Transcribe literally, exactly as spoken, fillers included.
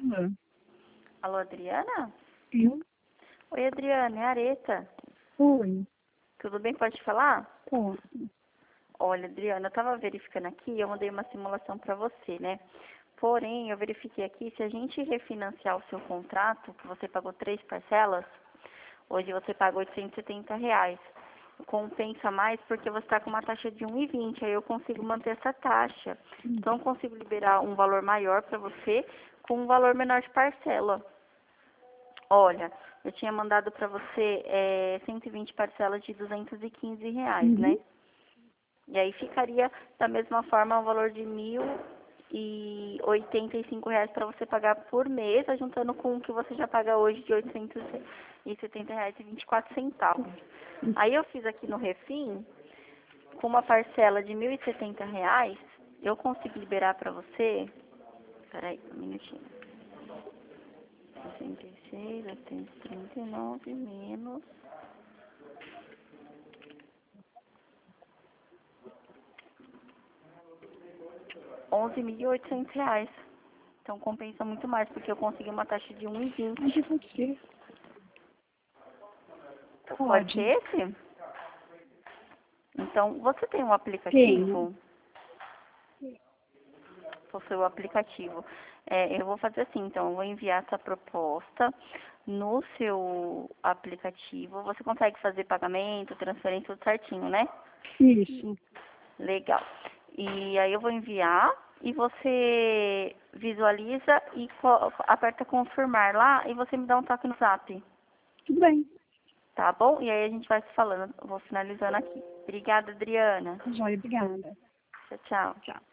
Alô? Alô, Adriana? Eu? Oi, Adriana, é a Areta. Oi. Tudo bem? Pode falar? Posso? Olha, Adriana, eu estava verificando aqui, eu mandei uma simulação para você, né? Porém, eu verifiquei aqui, se a gente refinanciar o seu contrato, que você pagou três parcelas, hoje você paga oitocentos e setenta reais. Compensa mais porque você está com uma taxa de um e vinte, aí eu consigo manter essa taxa. Então, eu consigo liberar um valor maior para você com um valor menor de parcela. Olha, eu tinha mandado para você é, cento e vinte parcelas de duzentos e quinze reais, Uhum. né? E aí ficaria da mesma forma o valor de mil e oitenta e cinco reais para você pagar por mês, juntando com o que você já paga hoje de oitocentos e setenta reais e vinte e quatro centavos. Aí eu fiz aqui no Refim, com uma parcela de mil e setenta reais, eu consigo liberar para você, peraí, um minutinho, sessenta e seis, oitocentos e trinta e nove menos onze mil e oitocentos reais. Então compensa muito mais, porque eu consegui uma taxa de um e vinte. Onde pode ser? Pode Pode. ser esse? Então, você tem um Tenho. aplicativo? Possui o aplicativo. É, eu vou fazer assim, então, eu vou enviar essa proposta no seu aplicativo. Você consegue fazer pagamento, transferência, tudo certinho, né? Isso. Legal. E aí eu vou enviar e você visualiza e co- aperta confirmar lá e você me dá um toque no zap. Tudo bem. Tá bom? E aí a gente vai se falando. Eu vou finalizando aqui. Obrigada, Adriana. Joia, obrigada. Tchau, tchau. Tchau.